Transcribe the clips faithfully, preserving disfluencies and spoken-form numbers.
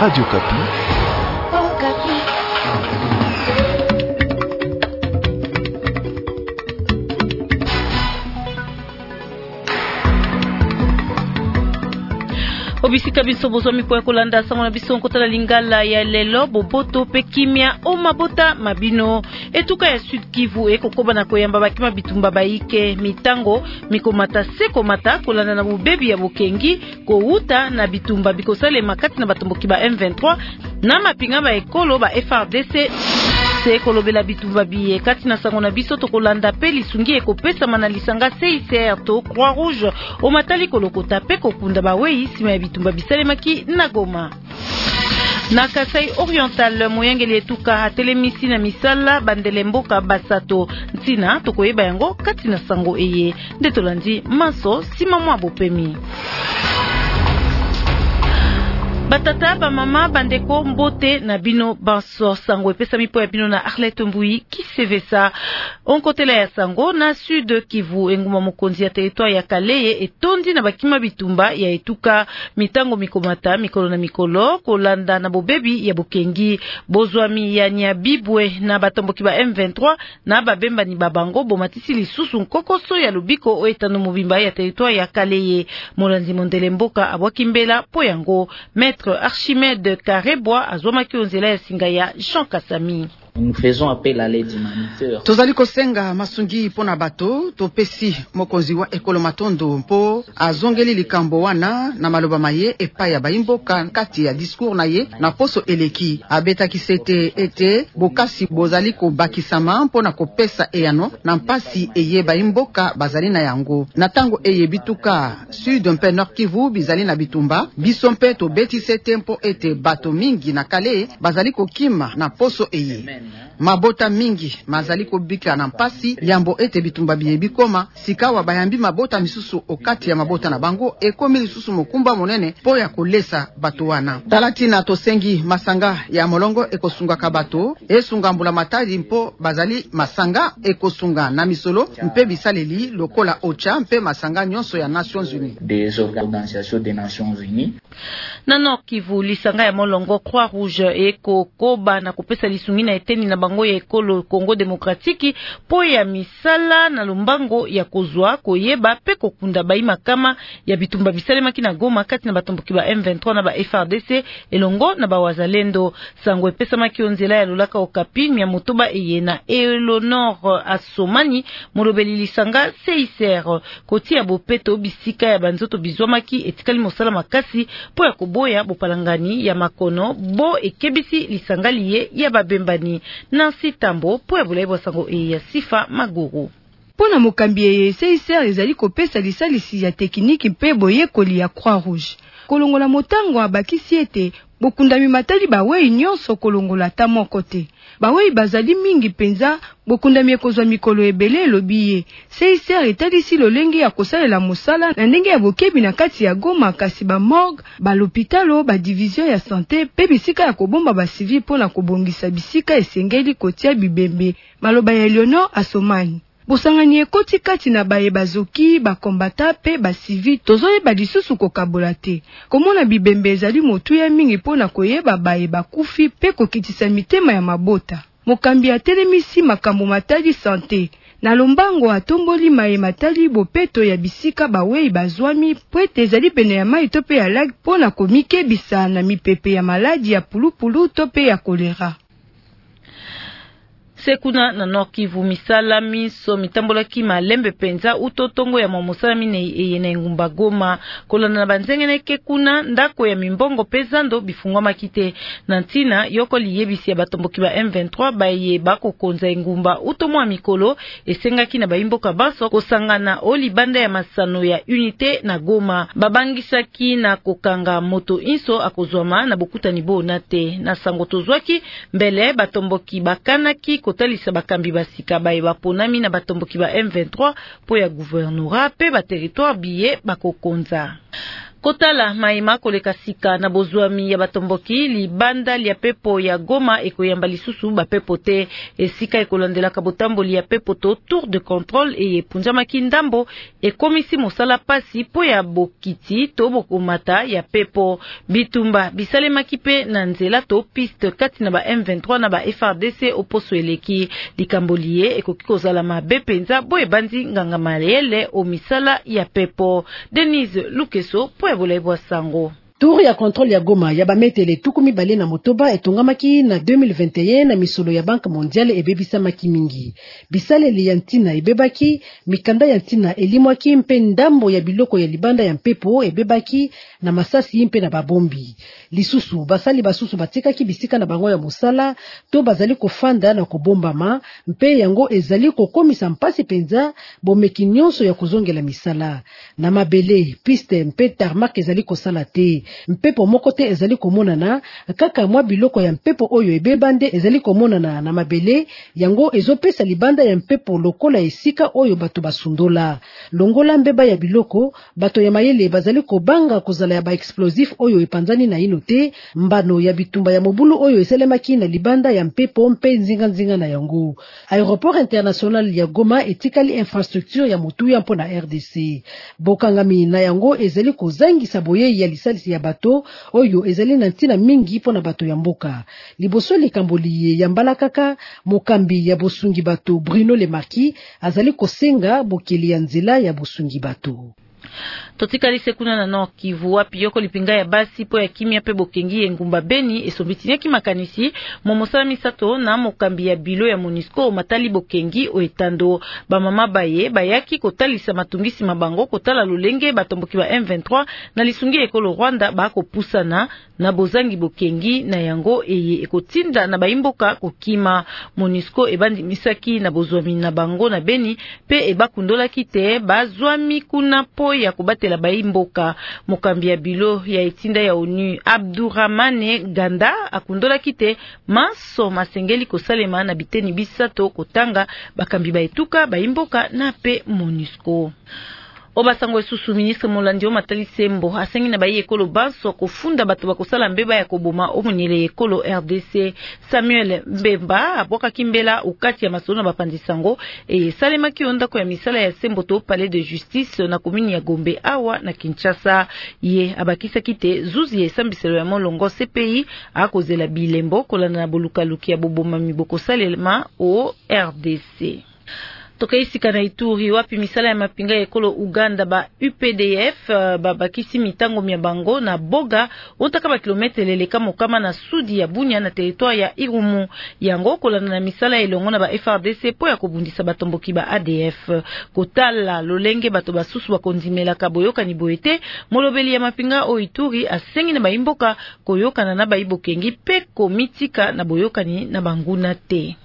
Radio Kapi. Oh, Kapi. Obisika biso bozomi po kolanda sango na biso nkotala lingala ya lelo boboto pe kimia o mabota mabino etuka ya Sud Kivu ekokoba na koyamba bakima bitumba baike mitango mikomata sekomata kolanda na bubebi ya bokengi ko uta na bitumba bikosale makati na batomboki ba M vingt-trois na mapinga ba ekolo ba F R D C se kolobela bitumba biye kati na sango na biso to kolanda pe lisungi ekopesa mana lisanga C I C R to Croix Rouge o matali kolokota pe kokunda ba wei sima ya bitumba bisalemaki na Goma. Na Kasai Oriental moyangeli etuka atelemisi na misala bandele mboka basato ntina tokoyeba yango kati na sango eye ndetolandi maso sima mwa bopemi. Batata ba mama bandeko mbote na bino banso sango epesa mipo ya bino na Arlette Mbui kisevesa onkotela ya sango na Sud Kivu enguma mokonzi ya territoire ya Kaleye etondi na bakima bitumba ya etuka mitango mikomata mikolo na mikolo kolanda na bobebi ya bokengi bozwami ya Nyabibwe na batomboki ba M vingt-trois na babemba ni babango bomatisi lisusu nkokoso ya lubiko oetano mobimba ya territoire ya Kaleye molanzi mondele mboka abwakimbela po yango Maître Archimède Karebois azomaki onzela ya singa ya Jean Kasami. Nous faisons appel à l'aide humanitaire. Tozali kosenga masungi pona bato topesi mokonzi wa ekolo matondo mpo azongeli likambo wana na maloba maye epai ya baimboka kati ya discours na ye na poso eleki abetaki sete ete bokasi bozali ko bakisama mpona kopesa eyano na mpasi eye baimboka bazali na yango na tango eye bituka Sud mpe Nord Kivu bizali na bitumba biso mpe to beti sete mpo ete bato mingi na kale bazali kokima na poso eye mabota mingi mazali kobika na mpasi yambo ete bitumba biye bikoma sikawa bayambi mabota misusu okati ya mabota na bango ekomi lisusu mokumba monene po ya kolesa bato wana talati na tosengi masanga ya molongo ekosunga ka bato esunga mbula matadi mpo bazali masanga ekosunga na misolo mpe bisaleli lokola ocha mpe masanga nyonso ya Nations Unies des organisations des Nations Unies. Na Nord Kivu lisanga ya molongo Croix Rouge eko koba na kopesa lisungi na eteni na bango ya ekolo Congo Demokratiki po ya misala na lumbango ya kozwa koyeba pe kokunda baima kama ya bitumba bisalemaki na Goma kati na batomboki ba M vingt-trois na ba F R D C elongo na ba wazalendo sango epesa maki onzela ya lolaka okapi mia motoba eyena Eleonore Asomani molobeli lisanga C I C R koti ya bopeto bisika ya banzoto bizwamaki etikali mosala makasi po ya koboya bopalangani ya makono bo ekebisi lisangali ye ya babembani Nancy Tambo po ya bulaibo sango e ya Sifa Maguru. Pona mokambi ye C I C R ezali kopesa lisalisi ya tekniki mpe boyekoli ya Croix Rouge. Kolongola motango abakisi ete bokundami matali bawei nyonso kolongola ta moko te. Bawei bazali mingi penza bokundami ekozwa mikolo ebele elobi C I C R etalisi lolenge ya kosalela mosala na ndenge ya bokebi na kati ya Goma kasi ba morgue ba l'hôpitalo ba division ya santé pe bisika ya kobomba ba civil pona kobongisa bisika esengeli kotia bibembe maloba ya Eleonore Asomani. Bosangani ekoti kati na baye bazoki bakombata pe basivi tozoyeba lisusu kokabola te komona bibembe ezali motu ya mingi pona koyeba baye bakufi pe kokitisa mitema ya mabota mokambi atelemisi makambo matali santé na lombango atomboli maye matali bopeto ya bisika bawei bazwami pwete ezali pene ya mai to pe ya lag pona komikebisa na mipepe ya maladi ya pulupulu to pe ya kolera. Sekuna na Nord Kivu misala miso mitambolaki malembe penza utotongo ya mamosala mine eyene ngumba Goma kolana na banzenge na kekuna ndako ya mimbongo pezando bifungwa makite na ntina yoko liyebisi ya batomboki ba M vingt-trois baye bako konza ngumba utomwa mikolo esengaki na baimboka baso kosangana oli banda ya masano ya unité na Goma babangisaki na kokanga moto inso akozwama na bokutani bona te na sango tozwaki mbele batomboki bakanaki kotalisa bakambi basika baye baponami na batomboki ba M vingt-trois po ya gouvernorat pe ba territoire biye bakokonza. Kotala maima koleka sika na bozwami ya batomboki libanda lia pepo ya Goma ekoyamba lisusu ba pepo te esika ekolandela kabotamboli ya pepo to tour de contrôle e epunjamaki ndambo ekomisi mosala pasi po ya bokiti to bokomata ya pepo bitumba bisalemaki pe na nzela to piste kati na ba M vingt-trois na ba F R D C oposo eleki likambolie ekoki kozala mabe penza bo ebandi nganga malele o misala ya pepo. Denise Lukeso po ebolebwa sango. Tour ya contrôle ya Goma ya bametele tukumi bale na motoba etongamaki na deux mille vingt et un na misolo ya Banque mondiale ebebisamaki mingi. Bisaleli ya ntina ebebaki, mikanda ya ntina elimwaki mpe ndambo ya biloko ya libanda ya mpepo ebebaki na masasi mpe na babombi. Lisusu basali basusu batikaki bisika na bango ya mosala to bazali kofanda na kobombama mpe yango ezali kokomisa mpasi penza bomeki nyonso ya kozongela misala. Na mabele, piste mpe tarmac ezali kosala te. Mpepo moko te ezali komonana kaka mwa biloko ya mpepo oyo ebebande ezali komonana na mabele yango ezopesa libanda ya mpepo lokola esika oyo bato basundola. Longola mbeba ya biloko bato ya mayele bazali kobanga kozala ya ba explosif oyo epanzani na ino te mbano ya bitumba ya mobulu oyo esalemaki na libanda ya mpepo mpe nzinga nzinga na yango. Aéroport international ya Goma etikali infrastructure ya motuya mpo na R D C. Bokangami na yango ezali kozangisa boye ya lisalisi ya bato oyo ezali na ntina mingi pona bato ya mboka. Liboso likamboli ya mbala kaka mokambi ya bosungi bato Bruno Le Marquis azali kosenga bokeli ya nzela ya bosungi bato. Totikali sekuna na Nord Kivu wapi yoko lipinga ya basi po ya kimia pe bokengi engumba Beni esombitinya ki makanisi momosala misato na mokambi ya bilo ya MONUSCO matali bokengi o etando ba mama baye bayaki kotalisa matungisi mabango kotala lolenge batomboki ba M vingt-trois na lisungi ekolo Rwanda ba kopusana na bozangi bokengi na yango eye ekotinda na baimboka kokima. MONUSCO ebandi misaki na bozwami na bango na Beni pe ebakundola kite bazwami kuna po ya kubatela baimboka. Mokambi ya bilo ya etinda ya ONU Abdurrahmane Ganda akundola kite maso masengeli kosalema na biteni bisato kotanga bakambi baetuka baimboka na pe MONUSCO. Obasango esusu ministre Molandi Matali Sembo asengi na bayi ekolo banso kofunda bato bakosala mbeba ya koboma omunyele ekolo R D C. Samuel Mbemba aboka kimbela ukati ya masolo na bapandisango e salema kionda ko ya misala ya Sembo to palais de justice na komini ya Gombe awa na Kinshasa. Ye abakisa kite zuzi ya sambiselo ya molongo C P I akozela bilembo kolana na bolukaluki ya boboma miboko salema o R D C. Toka isika na Ituri wapi misala ya mapinga ya ekolo Uganda ba U P D F ba bakisi mitango mia bango na boga otaka ba kilometre leleka mokama na sudi ya Bunia na territoire ya Irumu yango kolana na misala elongo na ba F R D C po ya kobundisa batomboki ba A D F kotala lolenge bato basusu bakondimela kaboyoka ni boete molobeli ya mapinga o Ituri asengi na baimboka koyokana na baibokengi pe komitika na boyokani na banguna te.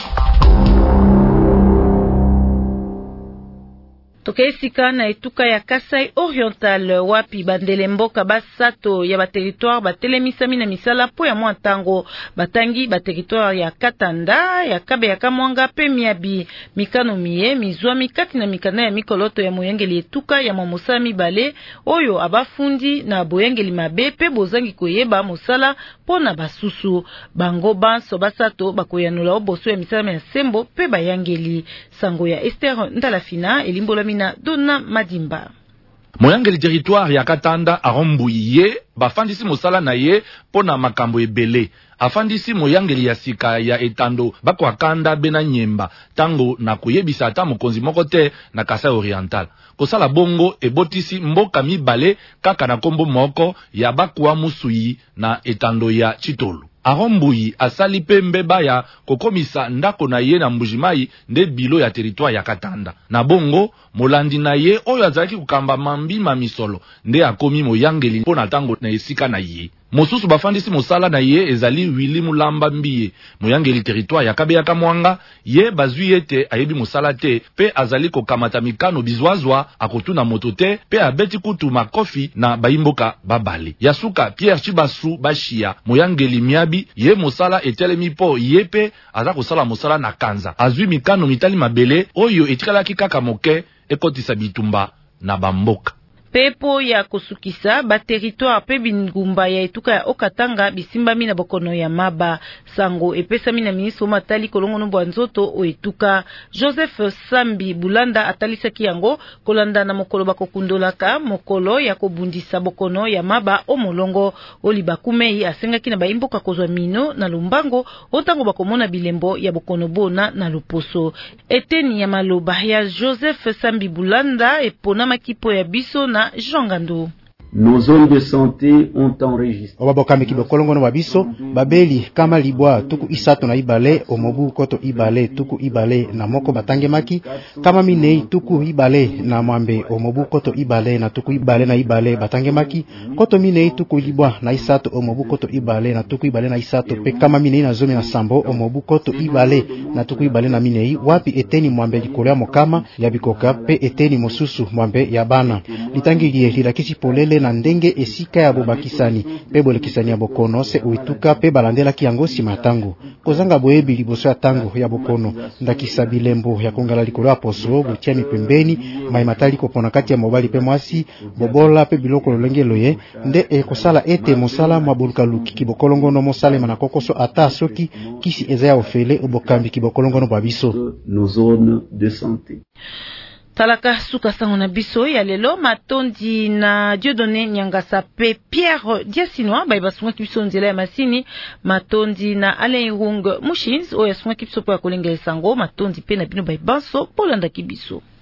Toka esika na etuka ya Kasai Oriental wapi bandele mboka basato ya ba territoire batelemisami na misala po ya mwantango batangi ba territoire ya Katanda ya Kabe ya Kamwanga pe Miabi mikano miye mizwami kati na mikana ya mikoloto ya moyengeli etuka ya momosami bale oyo abafundi na boyengeli mabe pe bozangi koyeba mosala pona basusu bango banso basato bakoyanula oboso ya misala ya Sembo pe bayangeli sango ya Esther Ndalafina elimbola na Dona Madimba. Moyangeli territoire ya Katanda arombuye bafandisi mosala na ye pona makambo ebele. Afandisi moyangeli ya sika ya etando bako akanda bena nyemba tango na kuyebisa ata mokonzi moko te na Kasai Oriental. Kosala bongo ebotisi mboka mibale kaka na kombo moko ya bakwa musui na etando ya Chitolu. Arombuyi asali pe mbeba ya kokomisa ndako na ye na Mbujimai nde bilo ya territoire ya Katanda. Na bongo, molandi na ye oyo azalaki kukamba mambi mamisolo nde akomi moyangeli mpona tango na esika na ye. Mosusu bafandisi mosala na ye ezali Willy Mulamba Mbiye, moyangeli territoire ya Kabe ya Kamwanga, ye bazwi ete ayebi mosala te pe azali kokamata mikano bizwazwa akotuna moto te pe abeti kutu makofi na baimboka babale. Yasuka Pierre Chibasu Bashia, moyangeli Miabi, ye mosala etelemi po ye pe aza kosala mosala na Kanza. Azwi mikano mitali mabele oyo etikalaki kaka moke ekotisa bitumba na bamboka. pepo ya kosukisa ba territoire pe bingumba ya etuka ya Okatanga bisimbami na bokono ya maba. Sango epesami na ministre matali kolongono bwa nzoto o etuka. Joseph Sambi Bulanda atalisaki yango kolanda na mokolo bakokundolaka mokolo ya kobundisa bokono ya maba o molongo. Oliba Kumei asengaki na baimboka kozwa mino na Lumbango otango bakomona bilembo ya bokono bona na Luposo. Eteni ya maloba ya Joseph Sambi Bulanda epona makipo ya biso na Jean Gando. Nos zones de santé ont enregistré. Obabokambi kibokolongo no babiso babeli kama libwa tuku isato na ibale omobu koto ibale tuku ibale na moko batangemaki kama minei tuku ibale na mwambe omobu koto ibale na tuku ibale na ibale batangemaki koto minei tuku libwa na isato omobu koto ibale na tuku ibale na isato pe kama minei na zone na sambo omobu koto ibale na tuku ibale na minei wapi eteni mwambe likolo ya mokama ya bikoka pe eteni mosusu mwambe ya bana litangilie lilakisi polele na ndenge esika ya bobakisani pe bolekisani ya bokono se uituka pe balandela kiango sima tango kozanga boyebi liboso ya tango ya bokono ndakisa bilembo ya kongala likolo ya poso butia mipembeni maimatali kopona kati ya mobali pe mwasi bobola pe biloko lolengelo ye nde ekosala ete mosala mabuluka luki kibokolongo no mosale manakokoso ata soki kisi eza ya ofele obokambi kibokolongo no babiso nos zones de santé. Talaka suka sango na biso ya lelo matondi na Dieudonné Nyangasa pe Pierre Diasinois ba basunga kibiso nzela ya masini matondi na Alain Rung Mushins o yasunga kibiso po ya kolenga sango matondi pe na bino ba banso polanda kibiso.